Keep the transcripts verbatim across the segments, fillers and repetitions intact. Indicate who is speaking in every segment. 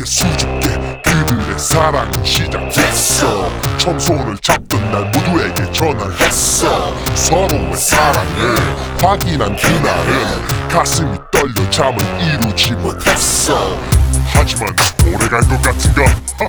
Speaker 1: 수줍게 그들의 사랑은 시작됐어. 처음 손을 잡던 날 모두에게 전화했어. 서로의 사랑을 확인한 그날은 가슴이 떨려 잠을 이루지 못했어. 하지만 오래갈 것 같은가?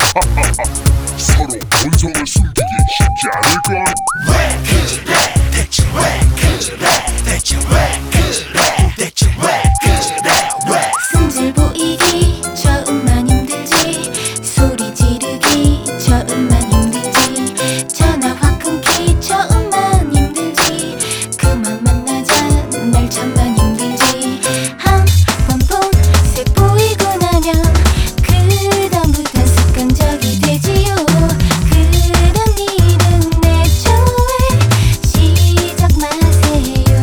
Speaker 1: 서로 본성을 숨기기 쉽지 않을걸.
Speaker 2: 왜 그래 대체 왜 그래 대체 왜 그래 대체 왜 그래 왜
Speaker 3: 승질 보이기 처음만 힘들지, 소리 지르기 처음만 힘들지, 전화 확 끊기 처음만 힘들지, 그만 만나자 날 참만 힘들지. 한 번 본색 보이고 나면 그다음부턴 습관적이 되지요. 그런 일은 애초에 시작 마세요.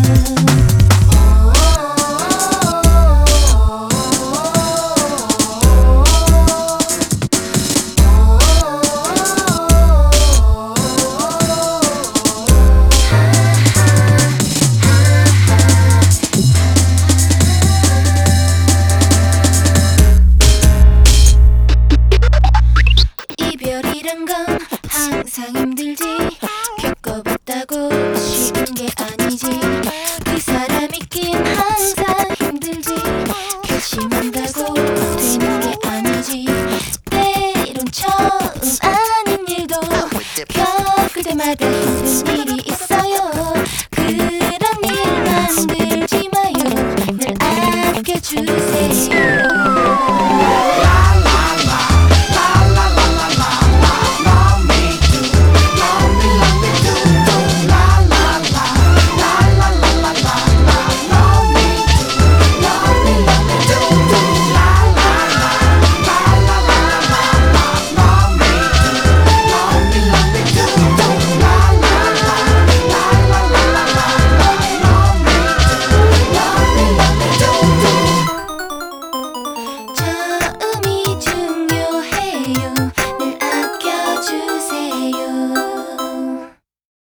Speaker 3: 이별이란 건 항상 힘들지, 겪어봤다고 쉬운 게 아니지. 그 사람 있긴 항상 힘들지, 결심한다고 되는 게 아니지. 때론 처음 아닌 일도 겪을 때마다 힘든 일이 있어요. 그런 일 만들지 마요. 늘 아껴주세요.